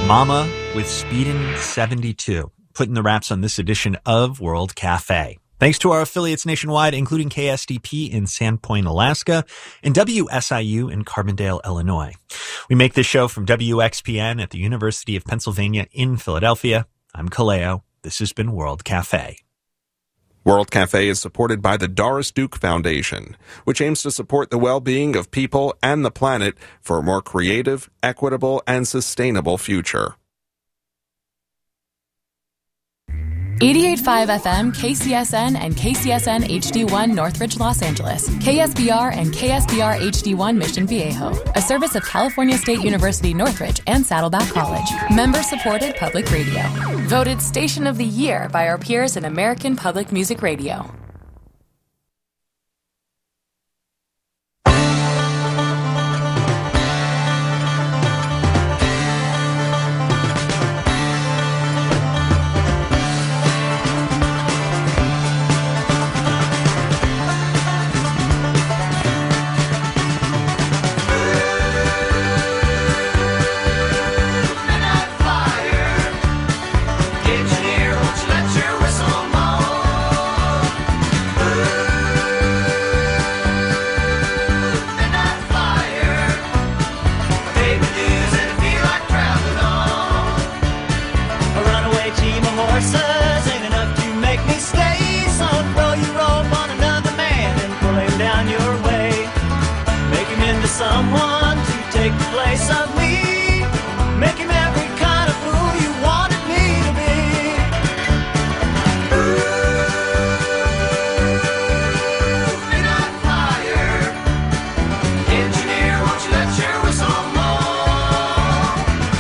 Mama with Speedin' 72, putting the wraps on this edition of World Cafe. Thanks to our affiliates nationwide, including KSDP in Sandpoint, Alaska, and WSIU in Carbondale, Illinois. We make this show from WXPN at the University of Pennsylvania in Philadelphia. I'm Kaleo. This has been World Cafe. World Cafe is supported by the Doris Duke Foundation, which aims to support the well-being of people and the planet for a more creative, equitable, and sustainable future. 88.5 FM, KCSN, and KCSN HD1 Northridge, Los Angeles. KSBR and KSBR HD1 Mission Viejo. A service of California State University Northridge and Saddleback College. Member-supported public radio. Voted Station of the Year by our peers in American Public Music Radio. Someone to take the place of me. Make him every kind of fool you wanted me to be. Ooh, midnight fire. Engineer, won't you let your whistle blow?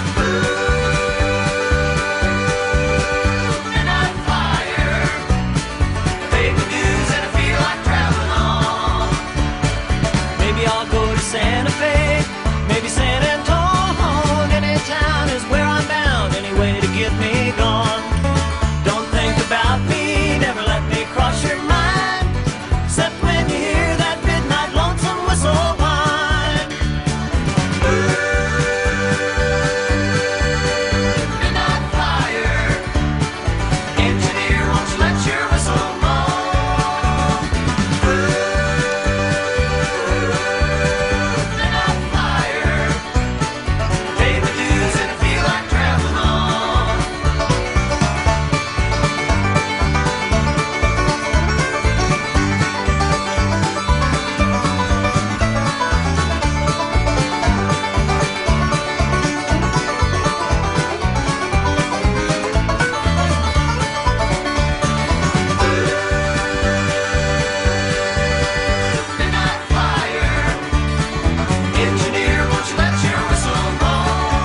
Ooh, midnight fire. Paper dues and I feel like traveling on. Maybe I'll go to Santa Fe, maybe San Antone. Any town is where I'm bound, any way to get me gone. Don't think about me, never let me cross your mind, except when you hear that midnight lonesome whistle whine. Ooh, midnight fire. Engineer, won't you let your whistle blow? Midnight fire. Pay my dues and I feel like traveling on. Midnight fire. Engineer, won't you let your whistle blow?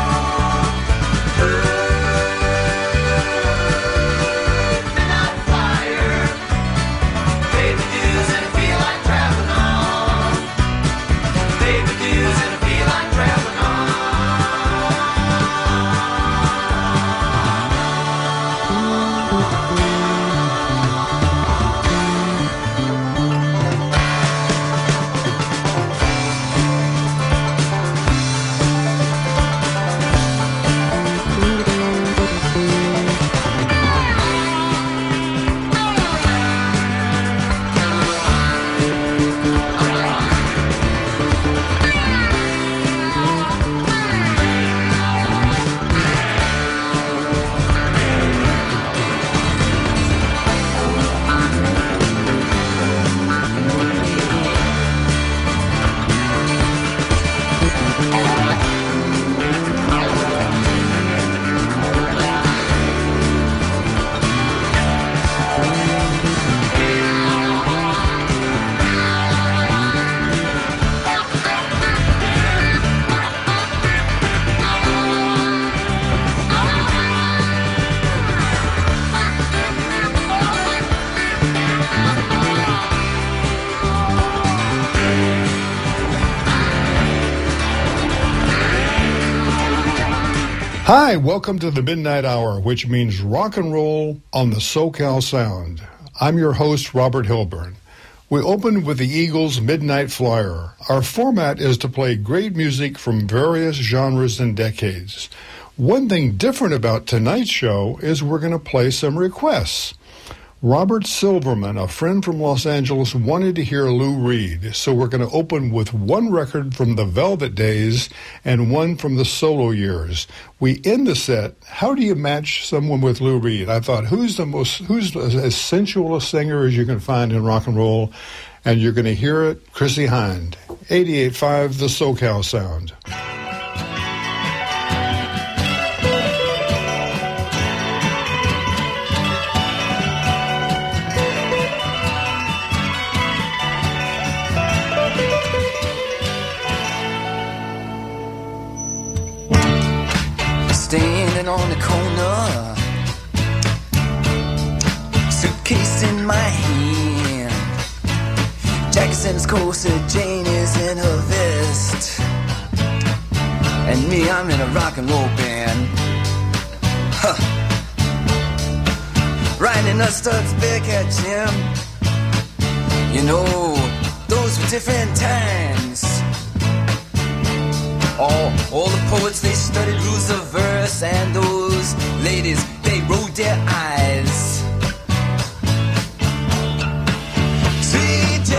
Midnight fire. Pay the dues and I feel like traveling on. Pay the dues and I feel like traveling on. Hi, welcome to the Midnight Hour, which means rock and roll on the SoCal Sound. I'm your host, Robert Hilburn. We opened with the Eagles' Midnight Flyer. Our format is to play great music from various genres and decades. One thing different about tonight's show is we're going to play some requests. Robert Silverman, a friend from Los Angeles, wanted to hear Lou Reed, so we're going to open with one record from the Velvet days and one from the solo years. We end the set, how do you match someone with Lou Reed? I thought, who's as sensual a singer as you can find in rock and roll? And you're going to hear it, Chrissie Hynde, 88.5, the SoCal Sound. Standing on the corner, suitcase in my hand, Jack's in his corset, Jane is in her vest, and me, I'm in a rock and roll band. Huh. Riding the studs back at Jim. You know, those were different times. All the poets, they studied rules of verse, and those ladies, they rolled their eyes. CJ,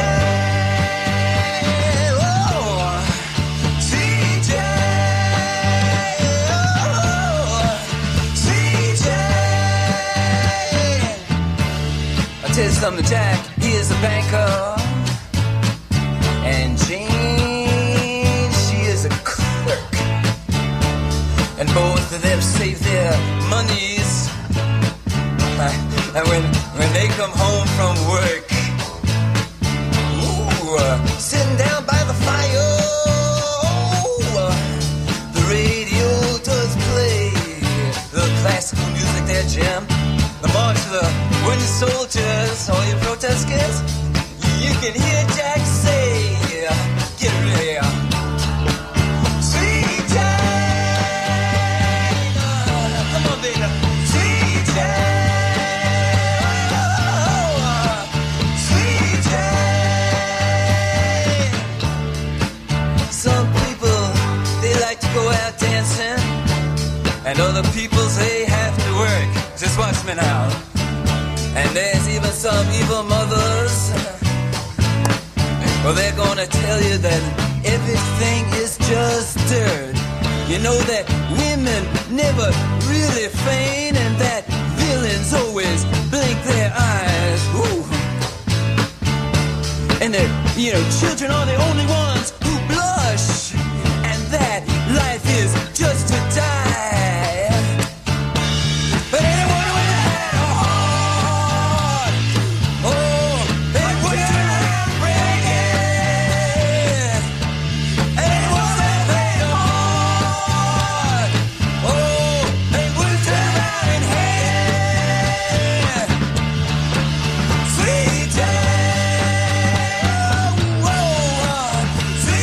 oh, CJ, oh, CJ. I tell you something, Jack, he is a banker, and Jane, she is a clerk. And both of them save their monies. And when they come home from work, sitting down by the fire, the radio does play the classical music there, Jim. The march of the wooden soldiers, all you protesters, you can hear Jack say, get ready. And other people say have to work. Just watch me now. And there's even some evil mothers. Well, they're gonna tell you that everything is just dirt. You know that women never really feign, and that villains always blink their eyes. Ooh. And that, children are the only ones who blush. And that life is just to die. See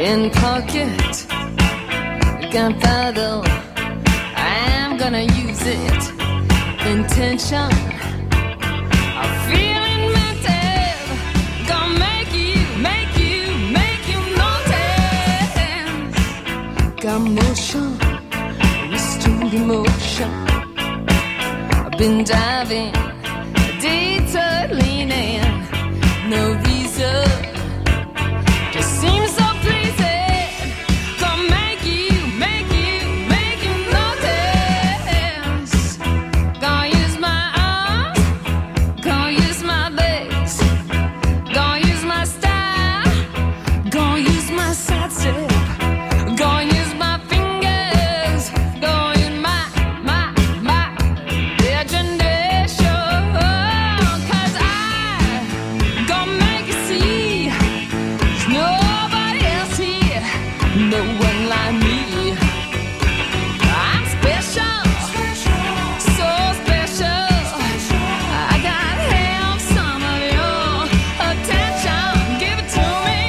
in pocket, gunpowder, I'm gonna use it. Intention, I'm feeling mental, gonna make you notice. Got motion, restrained emotion. I've been diving, detour leaning, no reason, just seems so pleasing. Gonna make you notice. Gonna use my arms, gonna use my legs, gonna use my style, gonna use my side step, gonna use my fingers, gonna use my imagination. 'Cause I gonna make you see there's nobody else here, no one like me. I'm special, so special. I gotta have some of your attention. Give it to me.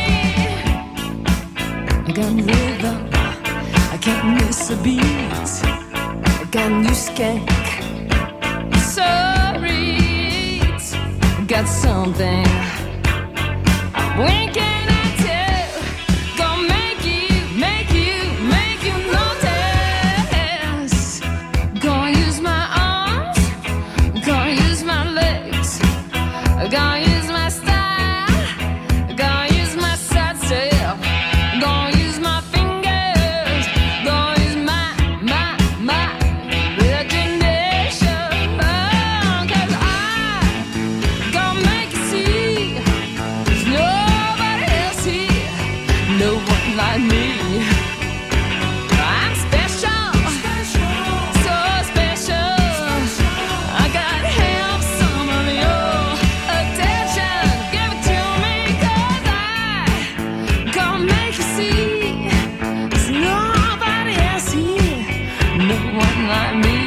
I got rhythm, I can't miss a beat. I got new skank, sorry, got something I'm winking at you. Gonna make you notice. Gonna use my arms, gonna use my legs, gonna use my style, gonna use my side step, gonna use my fingers, gonna use my imagination. 'Cause I gonna make you see there's nobody else here, no one like me. I'm special, so special. I gotta have some of your attention. Give it to me, 'cause I gonna make you see there's nobody else here, no one like me.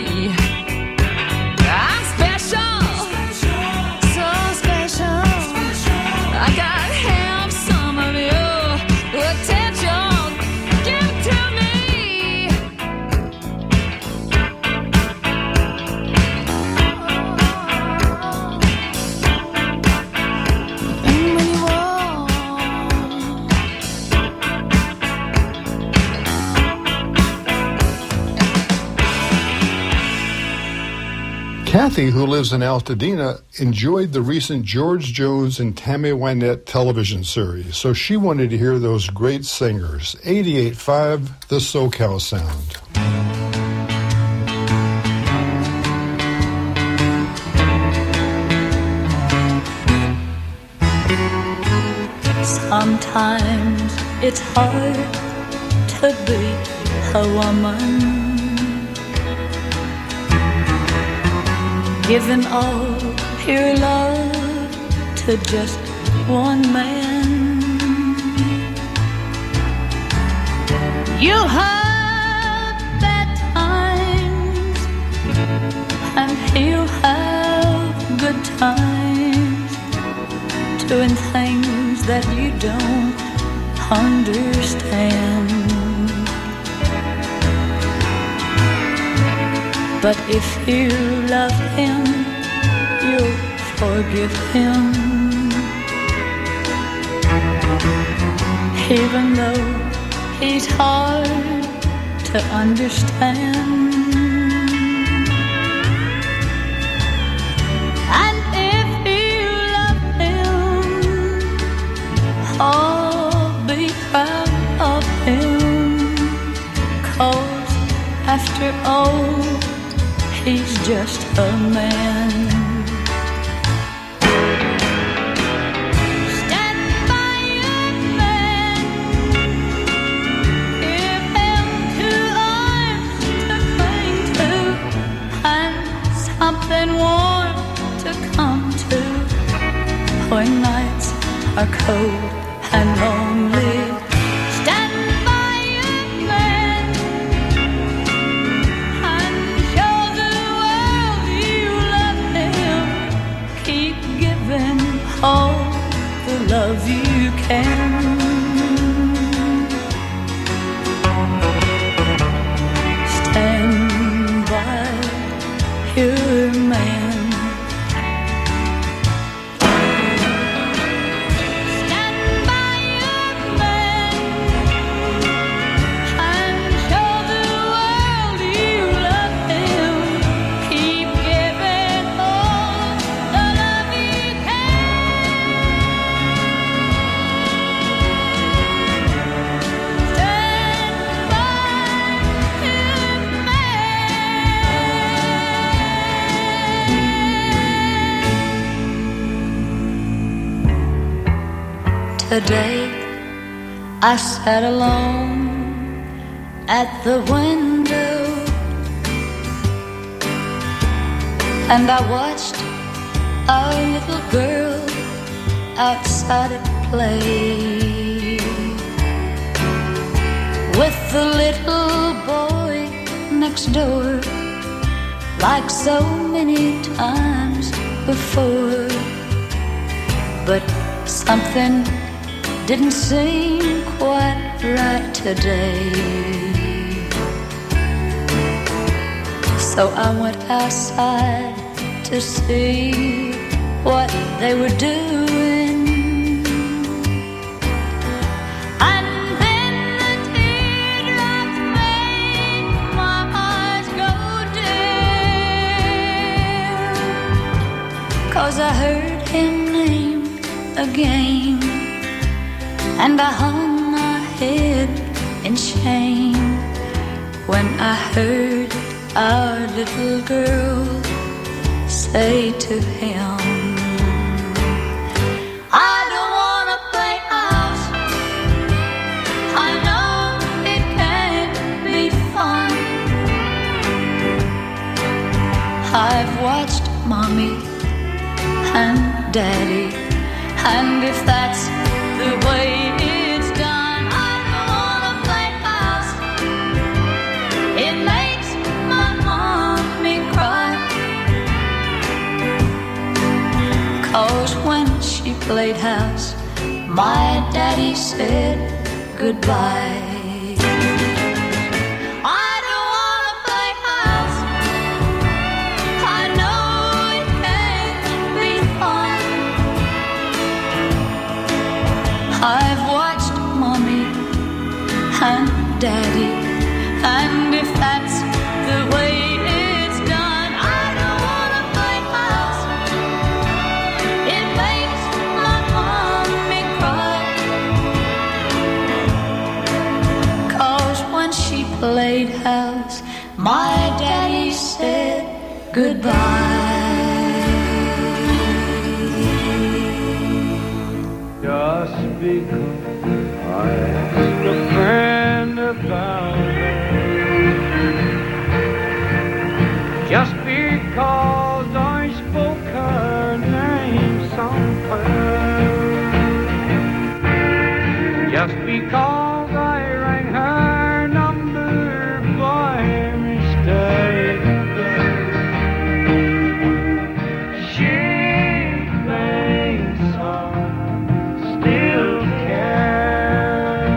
I'm special, so special. I gotta have some of your attention. Give it to me. And when you walk, Kathy, who lives in Altadena, enjoyed the recent George Jones and Tammy Wynette television series, so she wanted to hear those great singers. 88.5, the SoCal Sound. Sometimes it's hard to be a woman, giving all your love to just one man. You'll have bad times and he'll have good times, doing things that you don't understand. But if you love him, you'll forgive him, even though he's hard to understand. And if you love him, oh, be proud of him, 'cause after all, he's just a man. Stand by your man. Give him 2 arms to cling to and something warm to come to when nights are cold and lonely. Stand by your man and show the world you love him. Keep giving all the love you can. today I sat alone at the window and I watched our little girl outside at play with the little boy next door, like so many times before. But something didn't seem quite right today, so I went outside to see what they were doing. And then the teardrops made my eyes go dim, 'cause I heard him named again, and I hung my head in shame when I heard our little girl say to him, I don't wanna play house, I know it can't be fun. I've watched Mommy and Daddy, and if that's the way it's done, I don't wanna play house. It makes my mommy cry, 'cause when she played house, my daddy said goodbye. I don't wanna play house, I know it can't be fun. I've watched Mommy and Daddy, and if that's the way it's done, I don't wanna play house. It makes my mommy cry, 'cause when she played house, my daddy said goodbye. Just because I asked a friend about her, just because I spoke her name somewhere, just because I rang her number by mistake, she thinks I still care.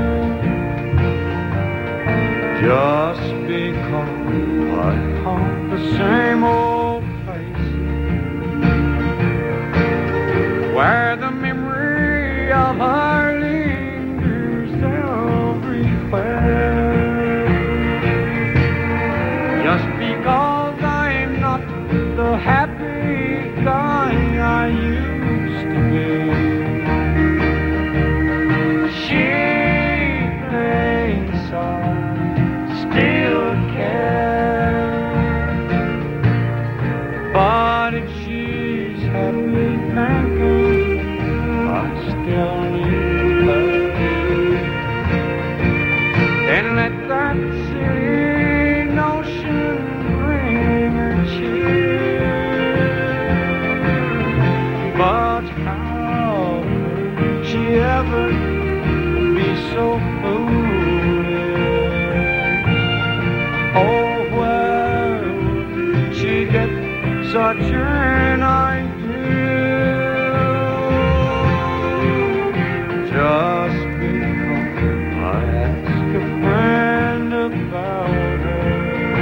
Just because I haunt the same old place where the memory of her lingers everywhere. Just because I'm not the happy guy I used to be, she thinks I still care. But if she's happy thinking I still need her, then let that silly notion bring her cheer. But how could she ever be so foolish? Oh, where would she get such an idea? Just because I ask a friend about her,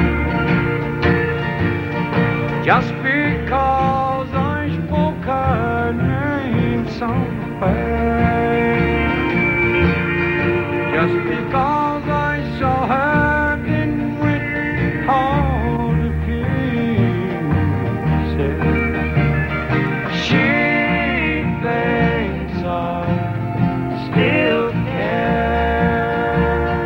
just because I spoke her name somewhere, just because I saw her in with all the pieces, she thinks I still care.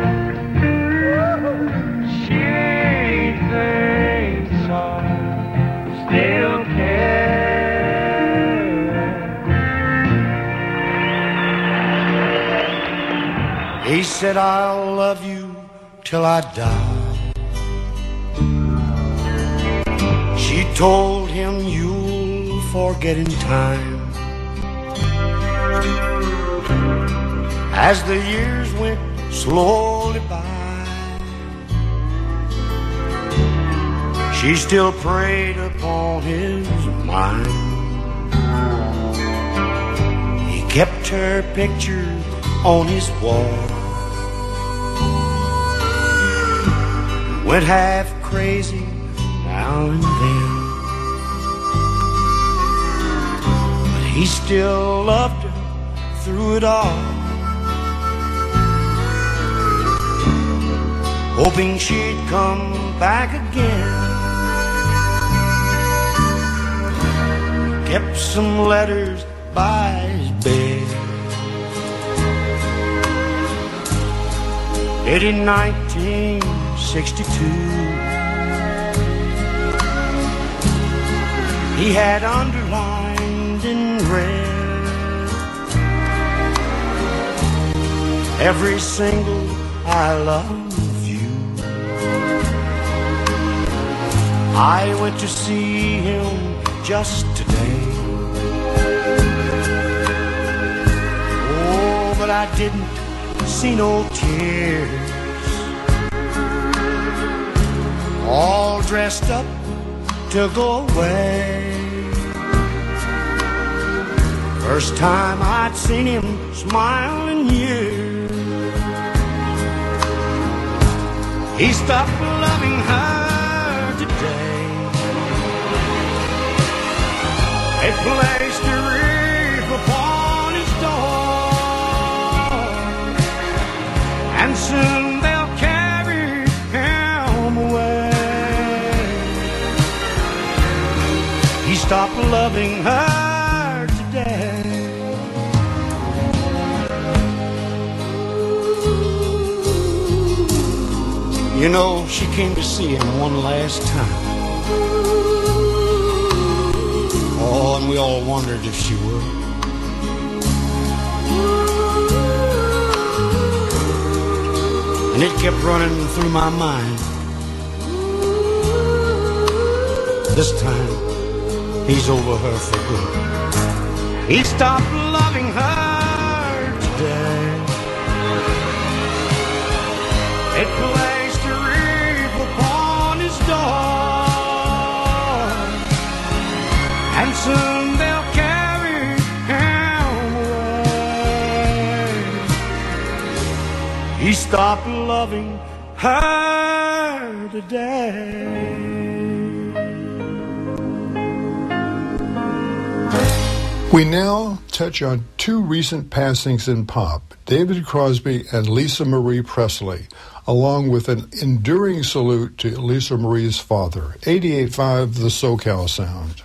She thinks I still care. He said, I'll love you till I die. She told him, you'll forget in time. As the years went slowly by, she still preyed upon his mind. He kept her picture on his wall, went half crazy now and then, but he still loved her through it all, hoping she'd come back again. Kept some letters by his bed, dated 1962. He had underlined in red every single I love you. I went to see him just today. Oh, but I didn't see no tears. All dressed up to go away. First time I'd seen him smile in years. He stopped loving her today. They placed a wreath upon his door, and soon they'll carry him away. He stopped loving her today. You know, she came to see him one last time. Oh, and we all wondered if she would. And it kept running through my mind. This time, he's over her for good. He stopped loving her today. It placed a wreath upon his door, and soon they'll carry him away. He stopped loving her today. We now touch on two recent passings in pop, David Crosby and Lisa Marie Presley, along with an enduring salute to Lisa Marie's father. 88.5 The SoCal Sound.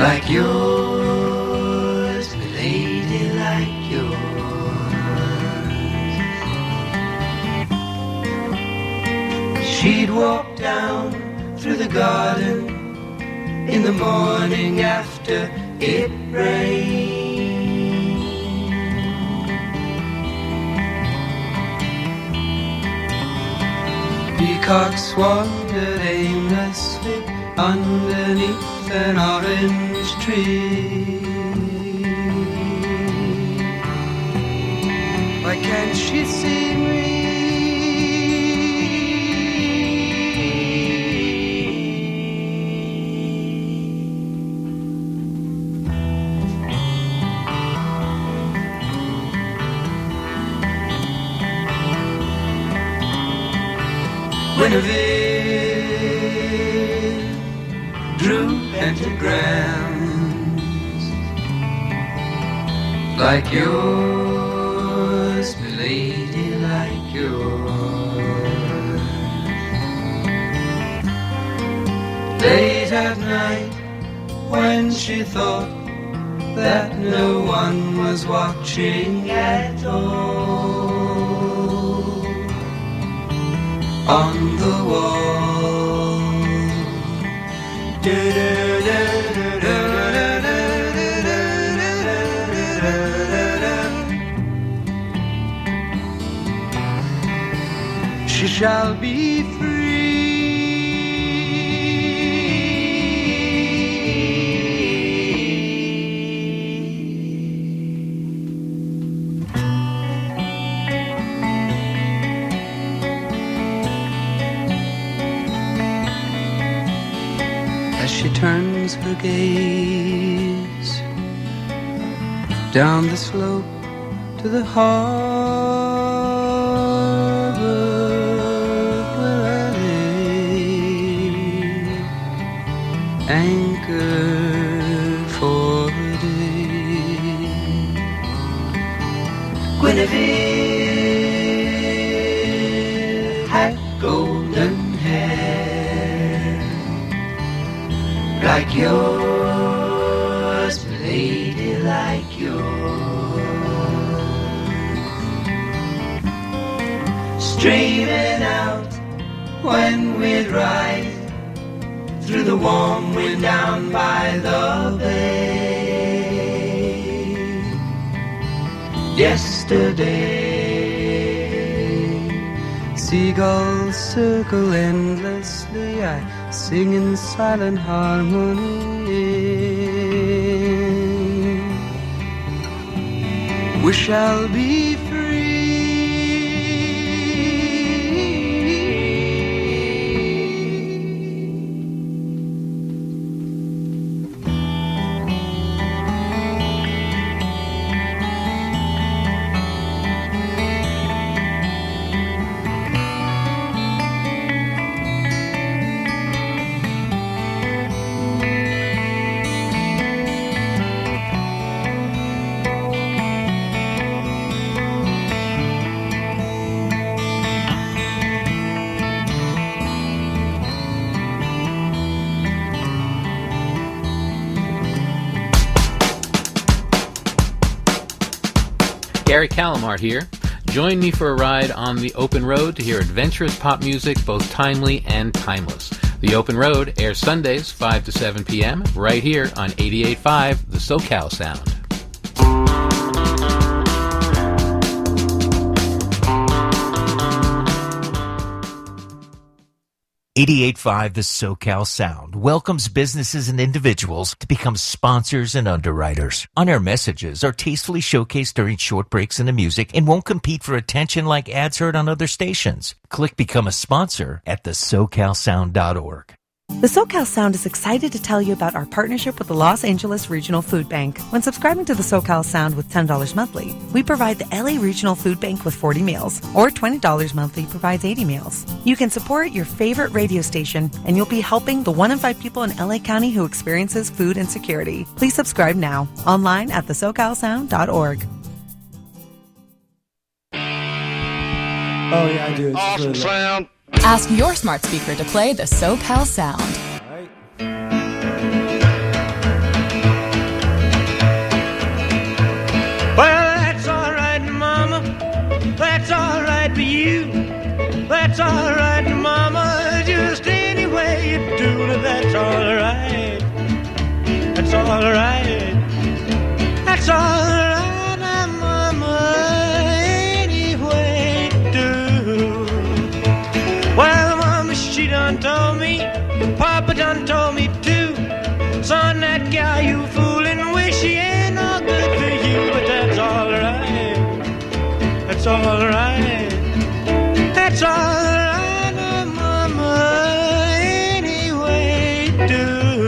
like yours, lady, like yours. She'd walk down through the garden in the morning after it rained. Peacocks wandered aimlessly underneath an orange tree. Why can't she see me? Guinevere drew pentagrams like yours, milady, like yours. Late at night, when she thought that no one was watching at all, on the wall, she shall be free. She turns her gaze down the slope to the harbor where I lay, anchored for a day. Guinevere had golden hair like yours, lady, like yours. Streaming out when we'd ride through the warm wind down by the bay. Yesterday, seagulls circle endlessly. I sing in silent harmony. We shall be free. Gary Calamart here. Join me for a ride on the Open Road to hear adventurous pop music, both timely and timeless. The Open Road airs Sundays, 5 to 7 p.m., right here on 88.5, the SoCal Sound. 88.5 The SoCal Sound welcomes businesses and individuals to become sponsors and underwriters. On-air messages are tastefully showcased during short breaks in the music and won't compete for attention like ads heard on other stations. Click Become a Sponsor at thesocalsound.org. The SoCal Sound is excited to tell you about our partnership with the Los Angeles Regional Food Bank. When subscribing to the SoCal Sound with $10 monthly, we provide the LA Regional Food Bank with 40 meals, or $20 monthly provides 80 meals. You can support your favorite radio station, and you'll be helping the 1 in 5 people in LA County who experiences food insecurity. Please subscribe now, online at thesocalsound.org. Oh yeah, I do. It's Awesome really sound. Ask your smart speaker to play the SoCal Sound. That's all right, mama, anyway, do. Well, mama, she done told me, papa done told me too. Son, that guy you fooling with, she ain't no good for you. But that's all right, that's all right, that's all right, mama, anyway, do.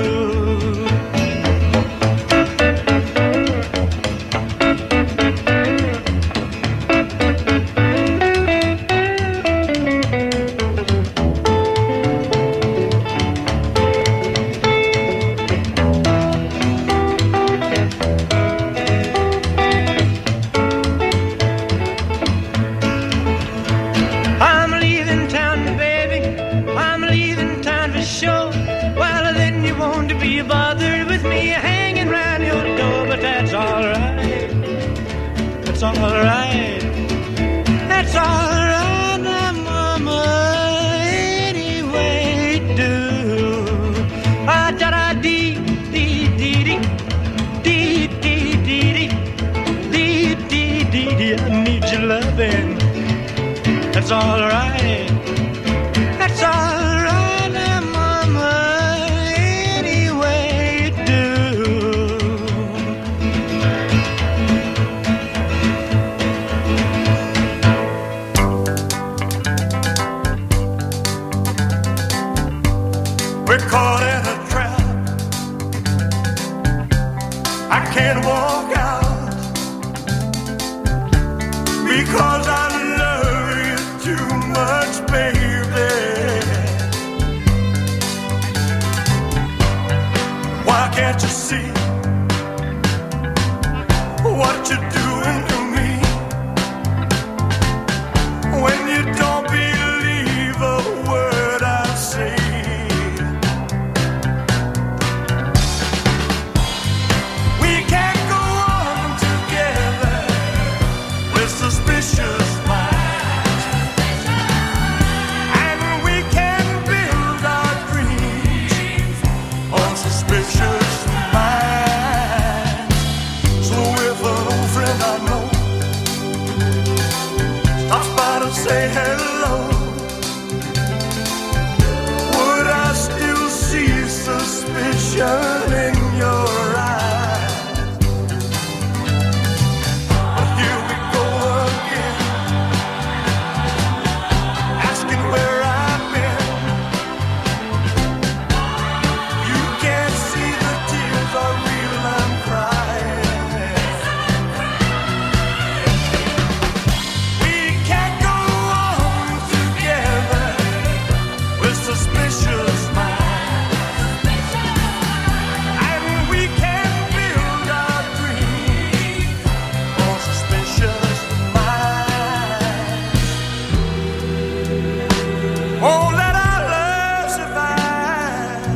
I'm leaving town, baby. I'm leaving town for sure. Well, then you won't be bothered with me hanging round your door. But that's all right. That's all right. That's all right, now, mama. Anyway, do. Ah, da da dee dee dee dee dee dee dee dee dee dee dee. I need your loving. That's all right. That's all right, now, mama. Anyway, do. We're caught in a trap. I can't walk out because I love you too much, baby. Why can't you see what you're doing to me when you don't believe a word I say? We can't go on together with suspicious minds, and we can build our dreams on suspicious minds. So if an old friend I know stops by to say hello, would I still see suspicion in your eyes? But here we go again, asking where I've been. You can't see the tears are real, I'm crying. We can't go on together with suspicious minds, and we can build our dreams on suspicious minds. Oh, let our love survive,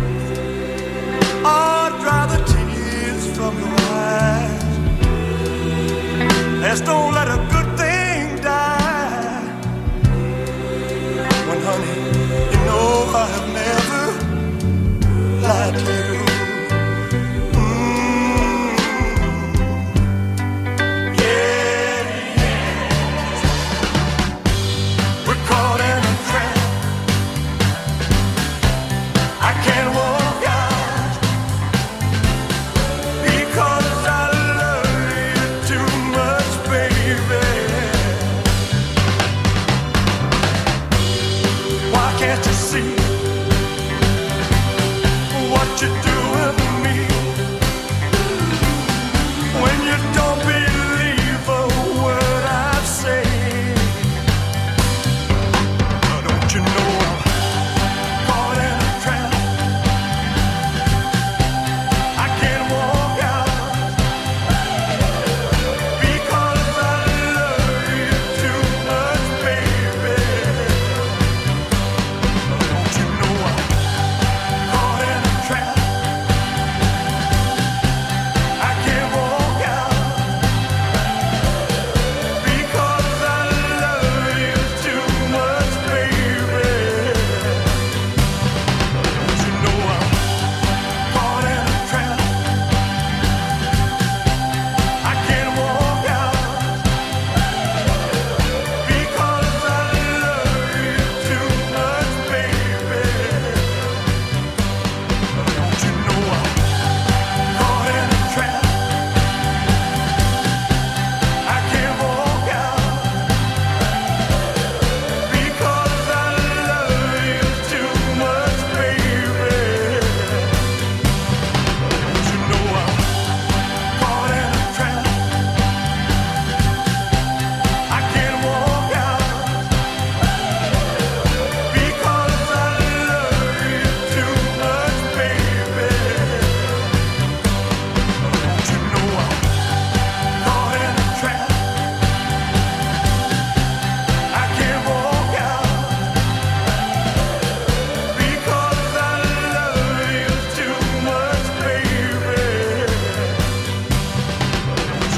or dry the tears from your eyes. Let's don't let a good thing die. When, honey, you know I have never lied to you. Yeah, yes. We're caught in a trap. I can't walk out because I love you too much, baby.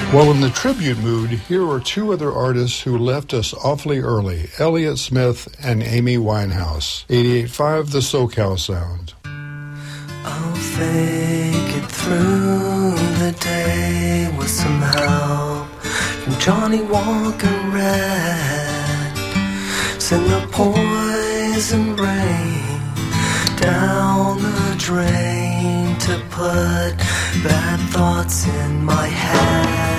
Well, in the tribute mood, here are two other artists who left us awfully early, Elliott Smith and Amy Winehouse. 88.5 The SoCal Sound. I'll fake it through the day with some help from Johnny Walker Red. Send the poison rain down the drain to put bad thoughts in my head.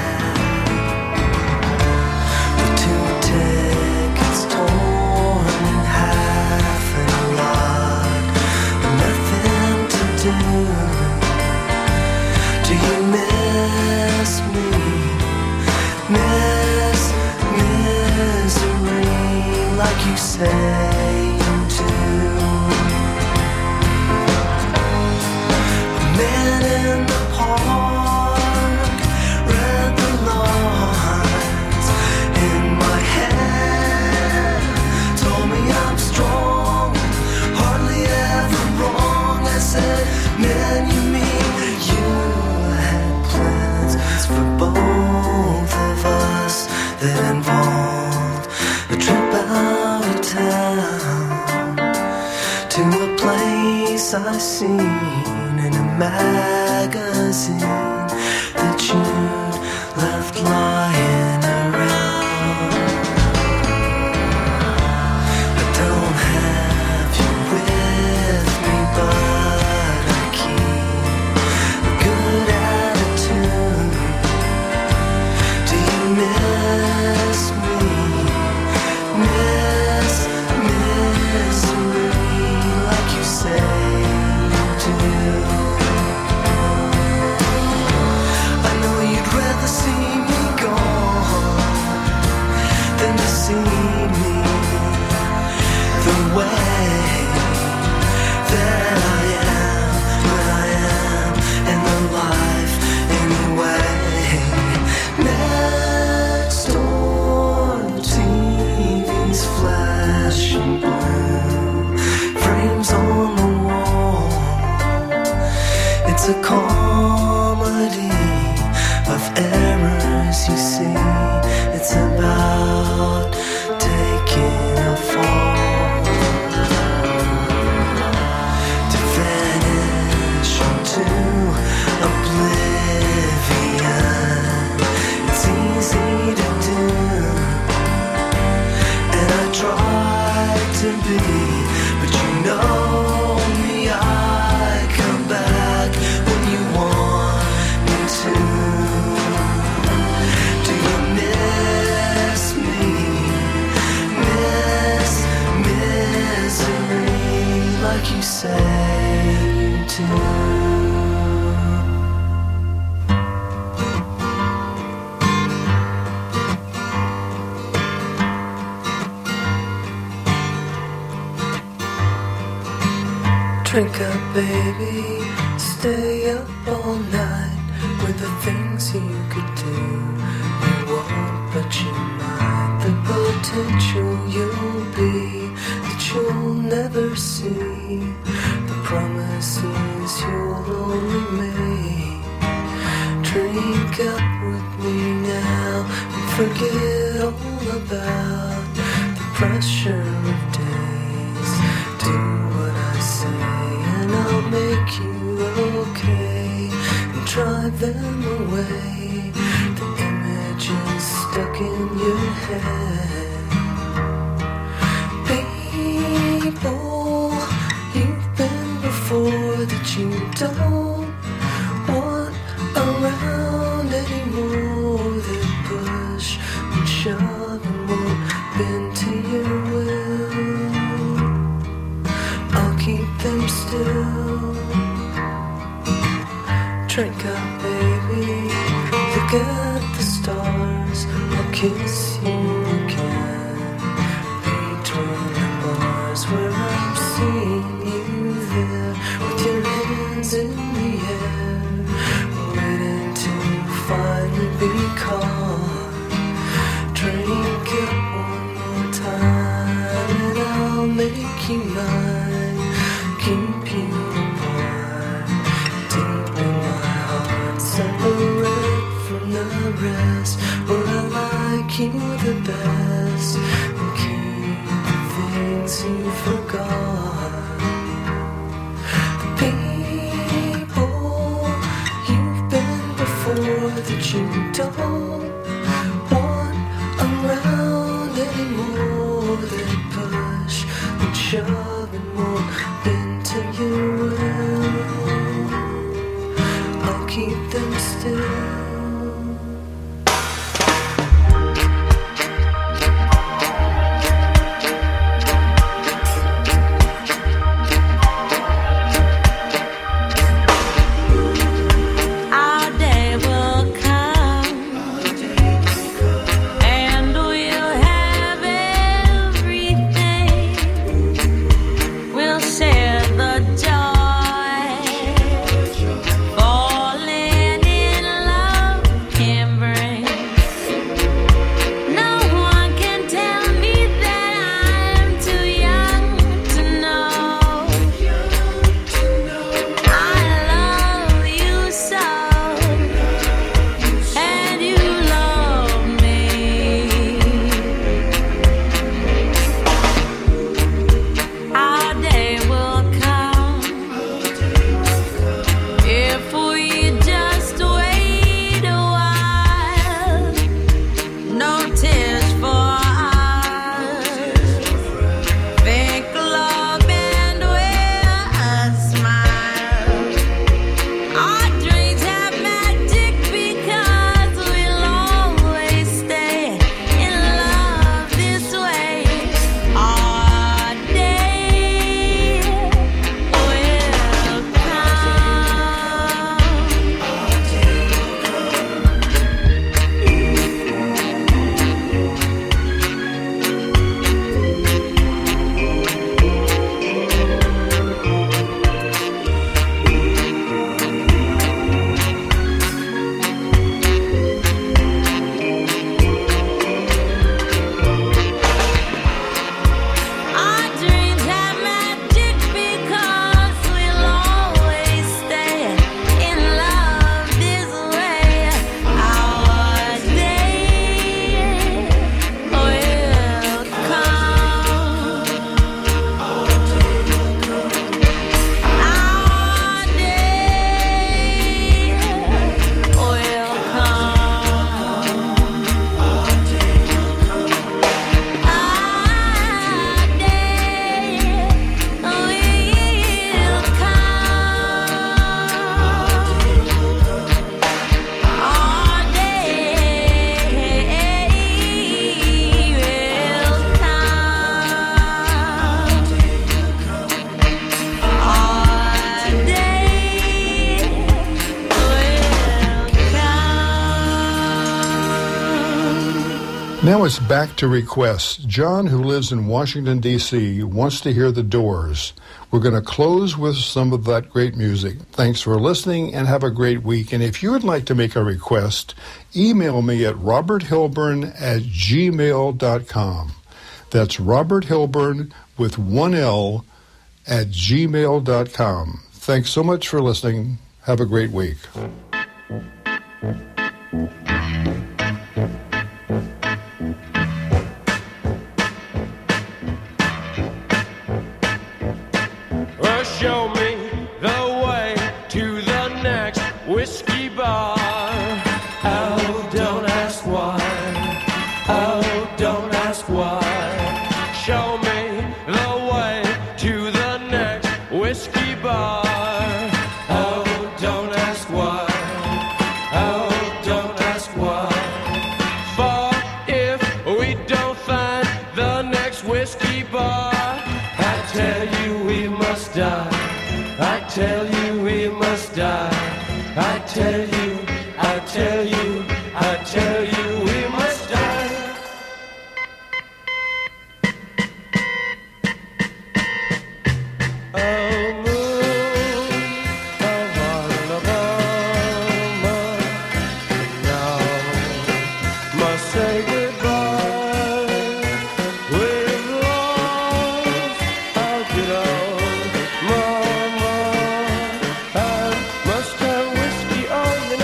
With 2 tickets torn in half and a lot of nothing to do. Do you miss me? Miss misery like you say you do. A man in the park read the lines in my head, told me I'm strong, hardly ever wrong. I said, man, you mean you had plans for both of us that involved a trip out of town to a place I seen in a magazine that you'd left lying around. I don't have you with me, but I keep a good attitude. Do you miss me? Miss misery like you say you do. I know you'd rather see me gone than to see me the way that I am, but I am in the life anyway. Next door, the TV's flashing blue, frames on the wall. It's a comedy of errors, you see. It's about taking a fall, to vanish into oblivion. It's easy to do, and I try to be, but you know me, I come back when you want me to. Do you miss me? Miss misery like you say you do. Drink up, baby, stay up all night with the things you could do. You won't, but you might. The potential you'll be that you'll never see. The promises you'll only make. Drink up with me now and forget all about the pressure of days. Do what I say and I'll make you okay and drive them away. The images stuck in your head. People you've been before that you don't want around anymore, that push and shove and won't bend to your will. I'll keep them still. Drink up, baby, look at the stars. I'll kiss you again between the bars where I'm seeing you there with your hands in the air, waiting to finally be caught. Drink it one more time and I'll make you mine, keep you apart, deep in my heart, separate from the the rest. Would I like you the best and keep the things you forgot? The people you've been before that you don't want around anymore, that push and shove and won't bend to your will. I'll keep them still. Our day will come, and we'll have everything. We'll share the joy, falling in love can bring. No one can tell me that I'm too young to know. I love you so, and you love me. Our day will come if we just wait a while. No tears for us. Think love and wear a smile. Our dreams have magic because we'll always stay in love this way. Our day will Our dreams have magic because we'll always stay in love this way. Our day will come. Our day will Now it's back to requests. John, who lives in Washington, D.C., wants to hear the Doors. We're going to close with some of that great music. Thanks for listening and have a great week. And if you would like to make a request, email me at roberthilburn@gmail.com. That's Robert Hilburn with one L at gmail.com. Thanks so much for listening. Have a great week. Well, show me the way to the next whiskey bar. Oh, don't ask why. Oh, don't ask why. Show me the way to the next whiskey bar. Oh, don't ask why. Oh, don't ask why. For if we don't find the next whiskey bar, I tell you we must die. I tell you we must die. I tell you, I tell you, I tell you we must die. Oh, moon, oh, Alabama, now must say goodbye. We've lost our good old mama. I must have whiskey on the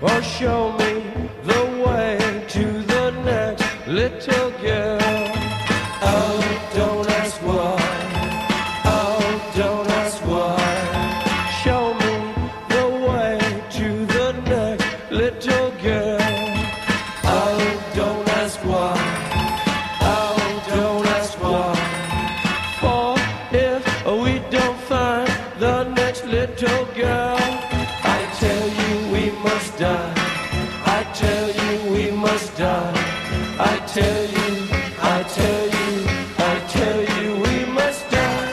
or show me the way to the next little girl. Oh, don't ask why. Oh, don't ask why. Show me the way to the next little girl. Oh, don't ask why. Oh, don't ask why. For if we don't find the next little girl, I tell you we must die. I tell you we must die. I tell you, I tell you, I tell you we must die.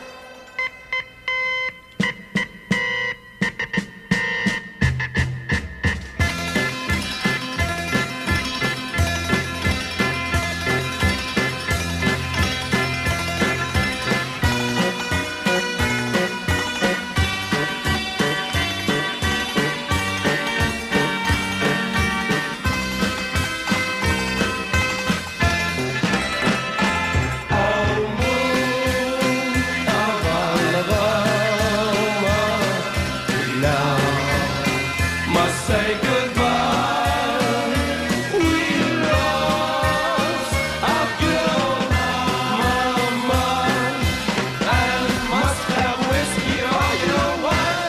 Must say goodbye. We lost our good old mama, and must have whiskey all your way.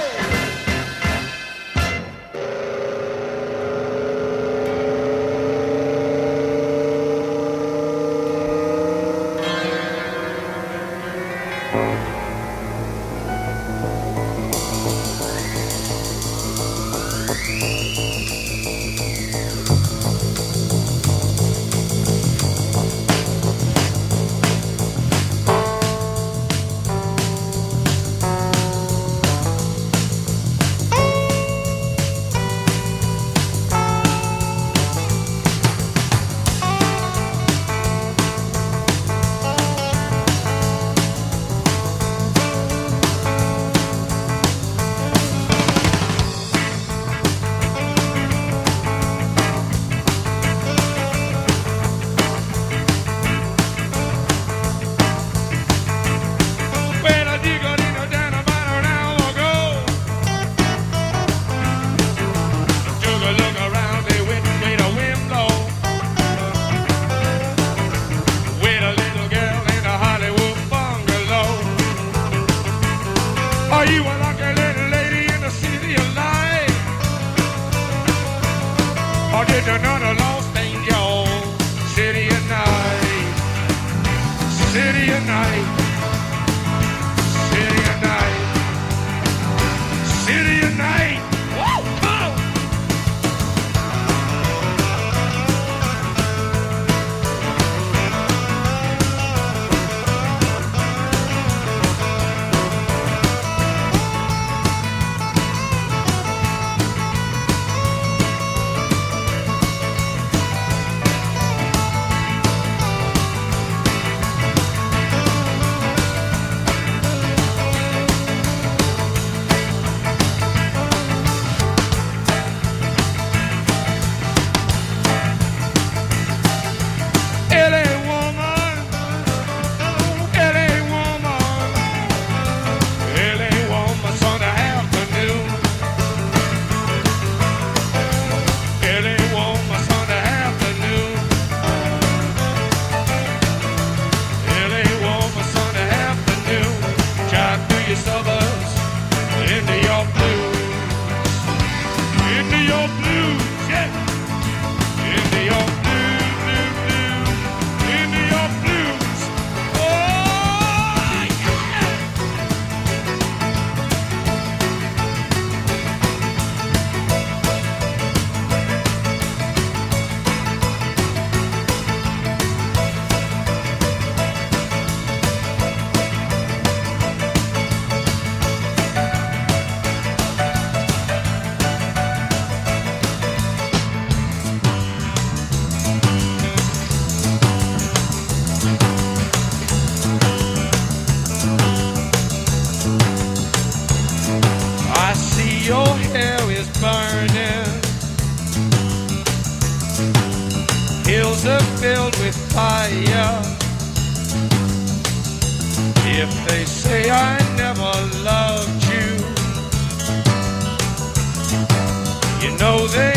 Well, I dig a little down about an hour ago. Took a look around the window with a little girl in a Hollywood bungalow. Are you a lucky little lady in the city of light? Or did you know the lost angel? City at night, city at night. City at night. City at night. Woo! Come on! hills are filled with fire. If they say I never loved you, you know they